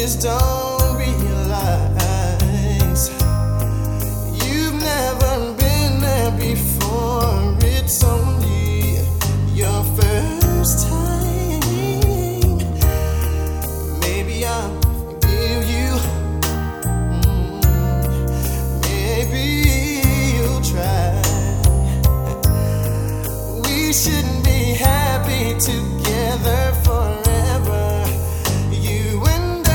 just don't realize you've never been there before. It's only your first time. Maybe I'll forgive you. Maybe you'll try. We shouldn't be happy together forever. You and I.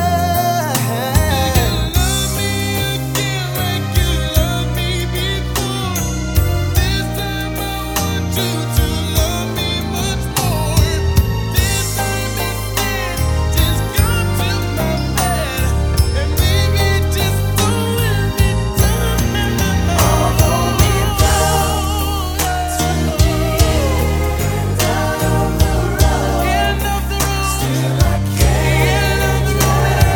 You love me again like you loved me before. This time I want you to love me much more. This time instead, just come to my bed and baby, just don't let me down. Although we've come to the end of the road, still I can't let go,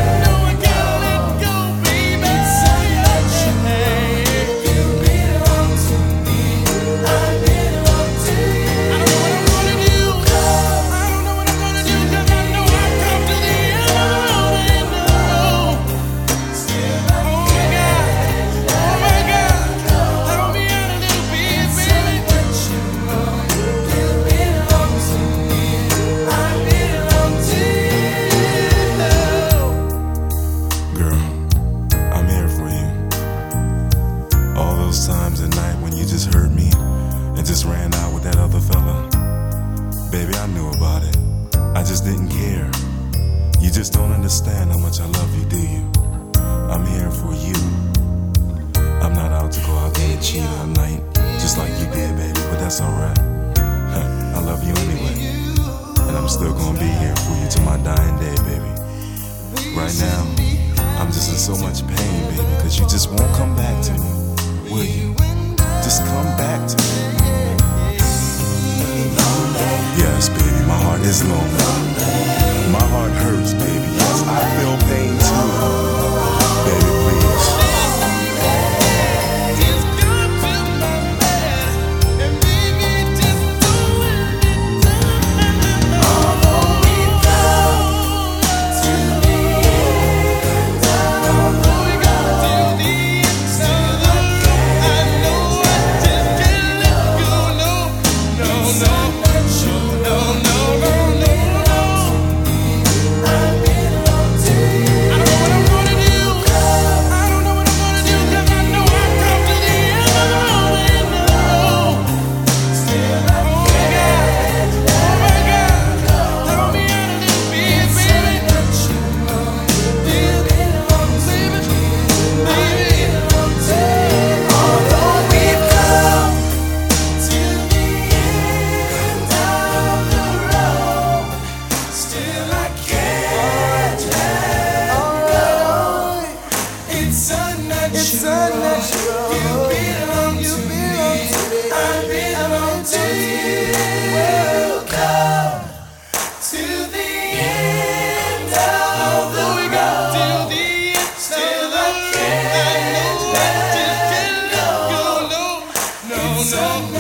baby. It's such a shame. You belong to me, I belong to you. I don't know what I'm gonna do. I don't know what I'm gonna do, 'cause I know I've come to the end of the road. Still I can't let go. Help me out a little bit, baby. You belong to me, I belong to you. Girl, I'm here for you. All those times at night when you just hurt me and just ran out with that other fella. Baby, I knew about it. I just didn't care. You just don't understand how much I love you, do you? I'm here for you. I'm not out to go out there and cheat all night, just like you did, baby, but that's alright. I love you anyway. And I'm still gonna be here for you till my dying day, baby. Right now, I'm just in so much pain, baby, because you just won't come back to me. Will you? Just come back to me. Yes, baby, my heart is lonely. My heart hurts, baby. Yes, I feel pain too. Baby, please. Just come to my bed and baby, just don't let me down. Although we've come to the end of the road, still I know I just can't let go. No. I belong to you. I don't know what I'm gonna do. I don't know what I'm gonna do, 'cause I know I've come to the end of the road. Still I can't let go. Help me out a little bit, baby. You belong to me, baby. Although we've come to the end of the road, still I can't let go. It's unnatural. You belong to me, I belong to you. Welcome to the end of the road. Still I can't let go. No.